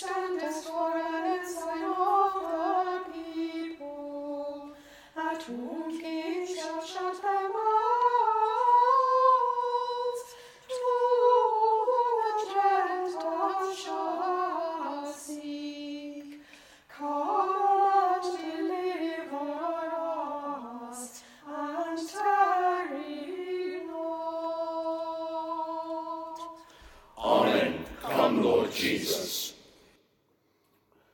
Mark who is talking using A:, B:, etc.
A: standest for an ensign of the people, at whom kings shall shut their mouths, to whom the Gentiles shall seek. Come and deliver us, and tarry not.
B: Amen. Come, Lord Jesus.